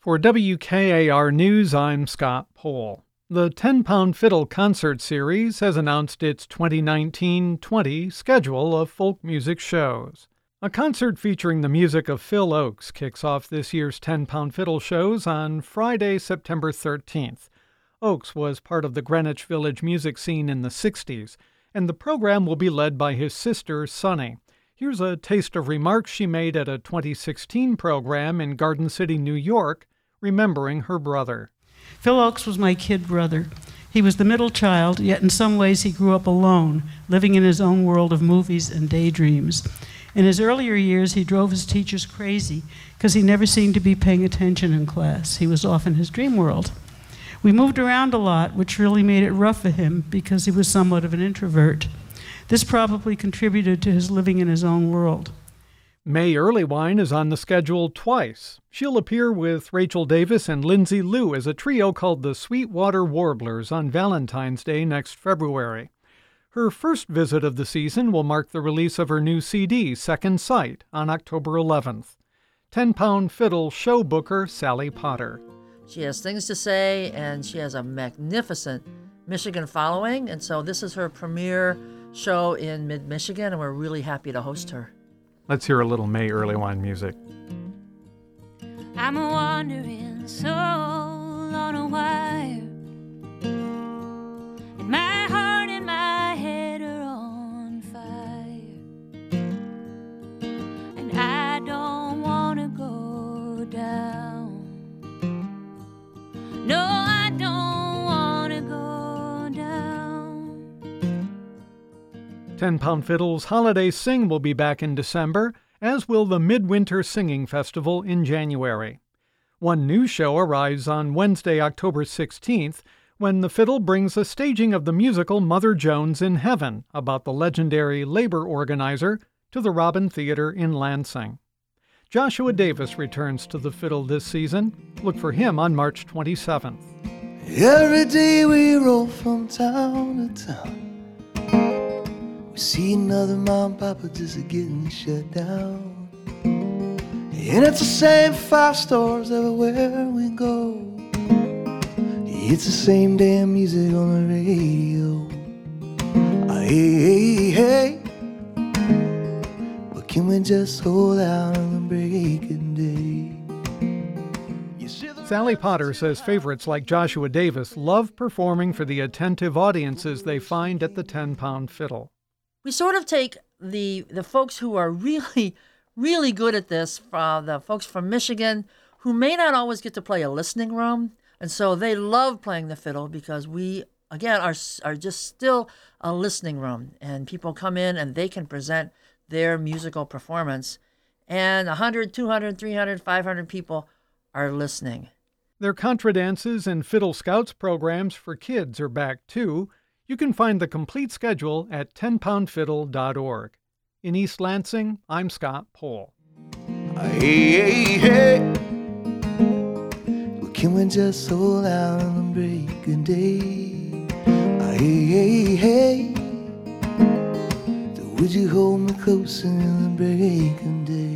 For WKAR News, I'm Scott Pohl. The 10-Pound Fiddle Concert Series has announced its 2019-20 schedule of folk music shows. A concert featuring the music of Phil Ochs kicks off this year's 10-Pound Fiddle shows on Friday, September 13th. Ochs was part of the Greenwich Village music scene in the 60s, and the program will be led by his sister, Sunny. Here's a taste of remarks she made at a 2016 program in Garden City, New York, remembering her brother. Phil Ochs was my kid brother. He was the middle child, yet in some ways he grew up alone, living in his own world of movies and daydreams. In his earlier years, he drove his teachers crazy because he never seemed to be paying attention in class. He was off in his dream world. We moved around a lot, which really made it rough for him because he was somewhat of an introvert. This probably contributed to his living in his own world. May Earlywine is on the schedule twice. She'll appear with Rachel Davis and Lindsay Liu as a trio called the Sweetwater Warblers on Valentine's Day next February. Her first visit of the season will mark the release of her new CD, Second Sight, on October 11th. 10-Pound Fiddle show booker Sally Potter. She has things to say, and she has a magnificent Michigan following, and so this is her premiere show in mid-Michigan, and we're really happy to host her. Let's hear a little May Earlywine music. I'm a wandering soul on a wire, and my heart and my head are on fire, and I don't want to go down. No, I don't want to go down. 10-Pound Fiddle's Holiday Sing will be back in December, as will the Midwinter Singing Festival in January. One new show arrives on Wednesday, October 16th, when the Fiddle brings a staging of the musical Mother Jones in Heaven about the legendary labor organizer to the Robin Theater in Lansing. Joshua Davis returns to the Fiddle this season. Look for him on March 27th. Every day we roll from town to town. We see another mom and papa just getting shut down. And it's the same 5 stores everywhere we go. It's the same damn music on the radio. Hey, hey, hey. But can we just hold out on the breaking day? Sally Potter says favorites like Joshua Davis love performing for the attentive audiences they find at the 10-Pound Fiddle. We sort of take the folks who are really, really good at this, the folks from Michigan, who may not always get to play a listening room, and so they love playing the fiddle because we, again, are just still a listening room, and people come in and they can present their musical performance, and 100, 200, 300, 500 people are listening. Their contra dances and Fiddle Scouts programs for kids are back too. You can find the complete schedule at 10poundfiddle.org. In East Lansing, I'm Scott Pohl. Hey, hey, hey. Well, can we just hold out on the breaking day? Hey, hey, hey. So would you hold me closer in the breaking day?